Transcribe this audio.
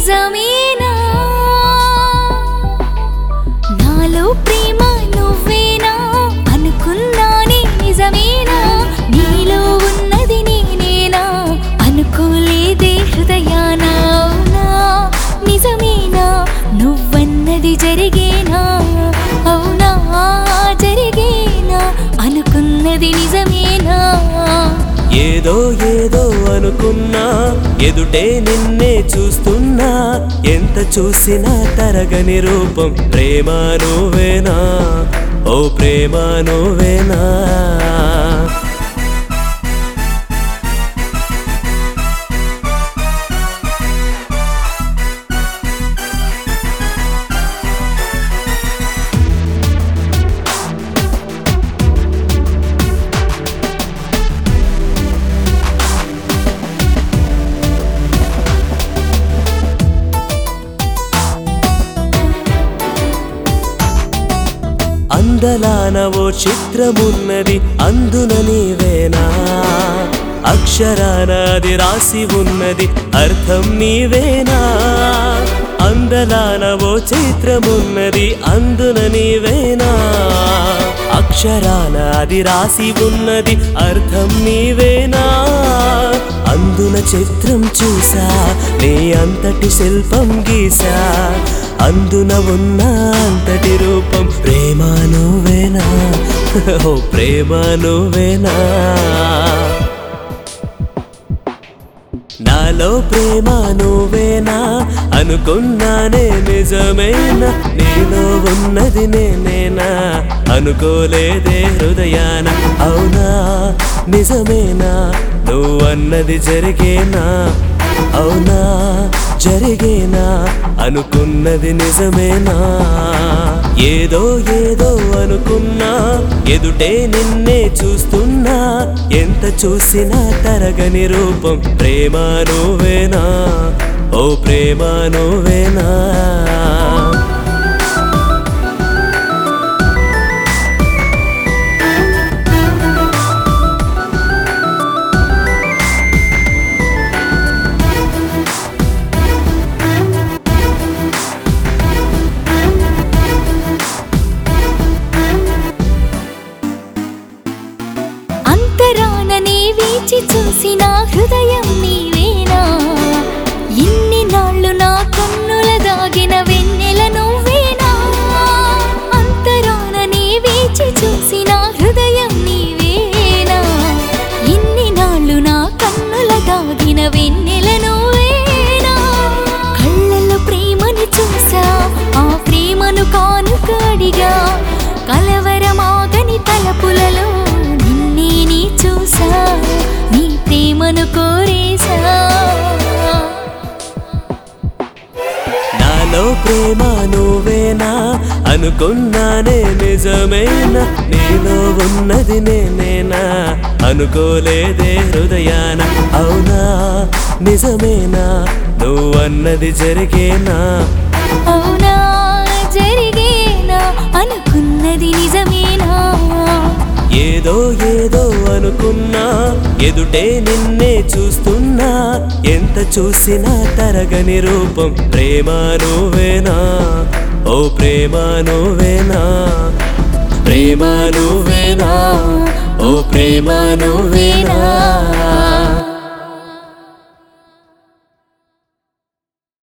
నిజమేనా నాలో ప్రేమ నువ్వేనా అనుకున్నానే నిజమేనా నీలో ఉన్నది నేనేనా అనుకోలేదే హృదయాన అవునా నిజమేనా నువ్వన్నది జరిగేనా అవునా జరిగేనా అనుకున్నది నిజమేనా ఏదో ఏదో అనుకున్నా ఎదుటే నిన్నే చూస్తున్నా ఎంత చూసినా తరగని రూపం ప్రేమ నువ్వేనా ఓ ప్రేమ నువ్వేనా అందలాన ఓ చిత్రమున్నది అందున నీవేనా అక్షరాన అది రాసి ఉన్నది అర్థం నీవేనా అందలాన ఓ చిత్రమున్నది అందున నీవేనా అక్షరాన అది రాసి ఉన్నది అర్థం నీవేనా అందున చిత్రం చూసా నీ అంతటి శిల్పం గీసా అందున ఉన్న అంతటి రూపం ప్రేమ నువ్వేనా ఓ ప్రేమ నువ్వేనా నాలో ప్రేమ నువ్వేనా అనుకున్నానే నిజమేనా నీలో ఉన్నది నేనేనా అనుకోలేదే హృదయాన అవునా నిజమేనా నువ్వన్నది జరిగేనా అవునా జరిగేనా అనుకున్నది నిజమేనా ఏదో ఏదో అనుకున్నా ఎదుటే నిన్నే చూస్తున్నా ఎంత చూసినా తరగని రూపం ప్రేమ నువ్వేనా ఓ ప్రేమ నువ్వేనా వేచి చూసిన హృదయం నీవేనా ఇన్ని నాళ్ళు నా కన్నుల దాగిన వెన్నెల నువ్వేనా అంతరాన నీ వేచి చూసిన హృదయం నీవేనా ఇన్ని నాళ్ళు నా కన్నుల దాగిన వెన్నెల నువ్వేనా కళ్ళల్లో ప్రేమను చూసా ఆ ప్రేమను కానుక అడిగా కలవరమాగని తలపులలో నిన్నే నీ చూసా నీ ప్రేమను కోరేసా నాలో ప్రేమ నువ్వేనా అనుకున్నానే నిజమేనా నీలో ఉన్నది నేనేనా అనుకోలేదే హృదయాన అవునా నిజమేనా నువ్వన్నది జరిగేనా అవునా జరిగేనా అనుకున్నది నిజమేనా ఏదో ఏదో అనుకున్నా ఎదుటే నిన్నే చూస్తున్నా ఎంత చూసినా తరగని రూపం ప్రేమ నువ్వేనా ఓ ప్రేమ నువ్వేనా ప్రేమ నువ్వేనా ఓ ప్రేమ నువ్వేనా